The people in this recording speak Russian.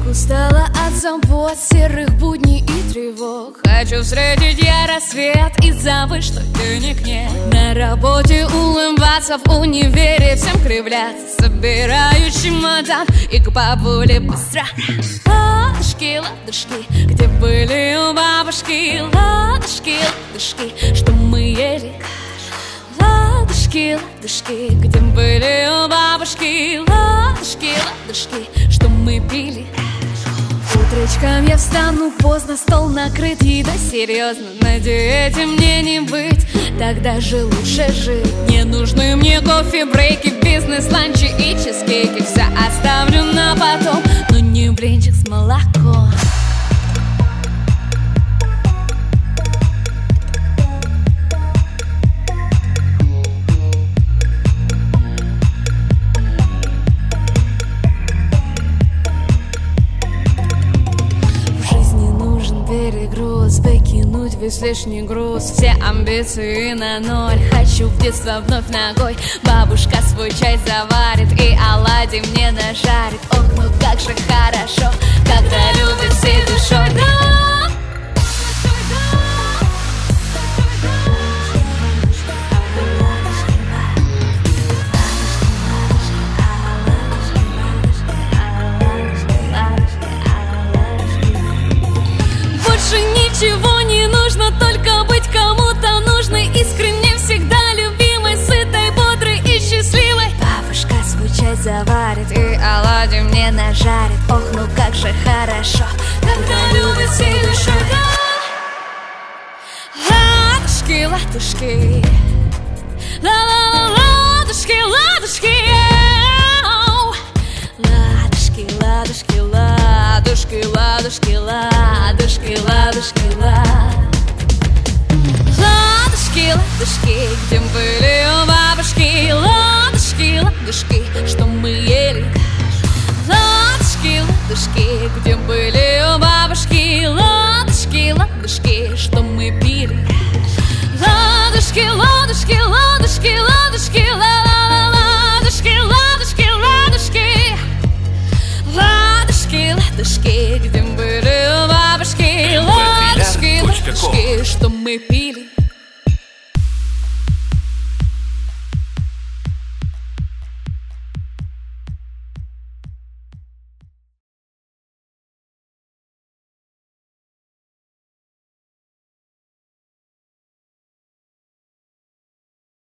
устала от забот, серых будней и тревог. Хочу встретить я рассвет и забыть, что денег нет. На работе улыбаться, в универе всем кривляться. Собираю чемодан и к бабуле быстро. Ладушки, ладушки, где были у бабушки? Ладушки, ладушки, что мы ели? Ладушки, ладушки, где были у бабушки? Ладушки, ладушки, что мы пили? Утречком я встану поздно, стол накрыт, еда серьезно. На диете мне не быть, тогда же лучше жить. Не нужны мне кофе, брейки, бизнес, ланчи и чизкейки. Все оставлю на потом, но не блинчик с молоком. Перегруз, выкинуть весь лишний груз. Все амбиции на ноль. Хочу в детство вновь ногой. Бабушка свой чай заварит и оладьи мне нажарит. Ох, ну как же хорошо, когда любят всей душой. Ничего не нужно, только быть кому-то нужной. Искренне, всегда любимой, сытой, бодрой и счастливой. Бабушка свой чай заварит и оладьи мне нажарит. Ох, ну как же хорошо, когда любят всей душой. Ладушки, ладушки, ладушки, ладушки, ладушки, ладушки, ладушки, ладушки, ладушки, ладушки, ладушки, ладушки, где были